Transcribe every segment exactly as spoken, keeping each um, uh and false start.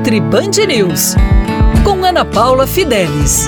Nutri Band News, com Ana Paula Fidelis.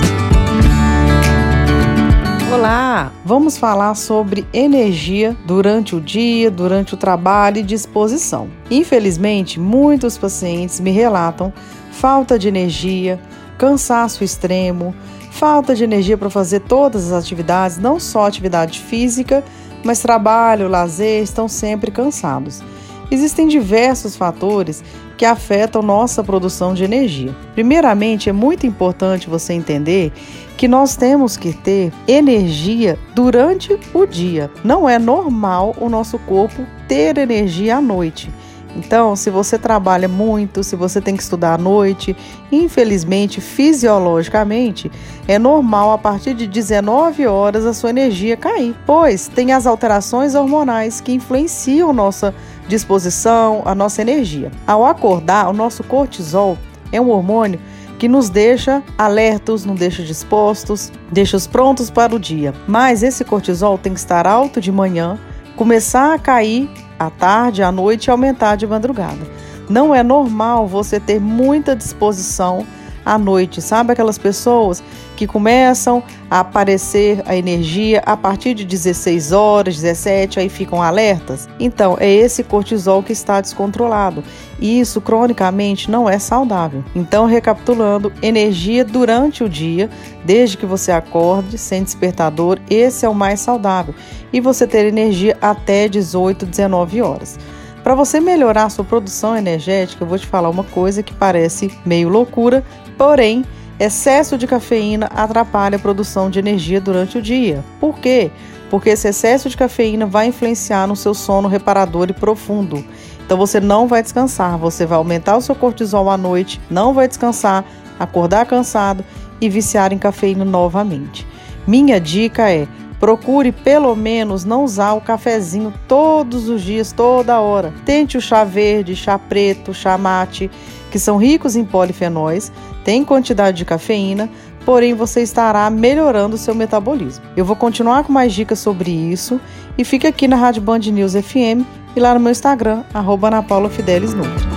Olá, vamos falar sobre energia durante o dia, durante o trabalho e disposição. Infelizmente, muitos pacientes me relatam falta de energia, cansaço extremo, falta de energia para fazer todas as atividades, não só atividade física, mas trabalho, lazer, estão sempre cansados. Existem diversos fatores que afetam nossa produção de energia. Primeiramente, é muito importante você entender que nós temos que ter energia durante o dia. Não é normal o nosso corpo ter energia à noite. Então, se você trabalha muito, se você tem que estudar à noite, infelizmente, fisiologicamente, é normal a partir de dezenove horas a sua energia cair, pois tem as alterações hormonais que influenciam nossa disposição, a nossa energia. Ao acordar, o nosso cortisol é um hormônio que nos deixa alertos, nos deixa dispostos, deixa-os prontos para o dia. Mas esse cortisol tem que estar alto de manhã, começar a cair à tarde, à noite e aumentar de madrugada. Não é normal você ter muita disposição à noite, sabe? Aquelas pessoas que começam a aparecer a energia a partir de dezesseis horas, dezessete, aí ficam alertas. Então, é esse cortisol que está descontrolado. E isso, cronicamente, não é saudável. Então, recapitulando, energia durante o dia, desde que você acorde, sem despertador, esse é o mais saudável. E você ter energia até dezoito, dezenove horas. Para você melhorar a sua produção energética, eu vou te falar uma coisa que parece meio loucura, porém, excesso de cafeína atrapalha a produção de energia durante o dia. Por quê? Porque esse excesso de cafeína vai influenciar no seu sono reparador e profundo. Então você não vai descansar, você vai aumentar o seu cortisol à noite, não vai descansar, acordar cansado e viciar em cafeína novamente. Minha dica é: procure pelo menos não usar o cafezinho todos os dias, toda hora. Tente o chá verde, chá preto, chá mate, que são ricos em polifenóis, tem quantidade de cafeína, porém você estará melhorando o seu metabolismo. Eu vou continuar com mais dicas sobre isso e fica aqui na Rádio Band News F M e lá no meu Instagram, arroba Ana Paula Fidelis Nutri.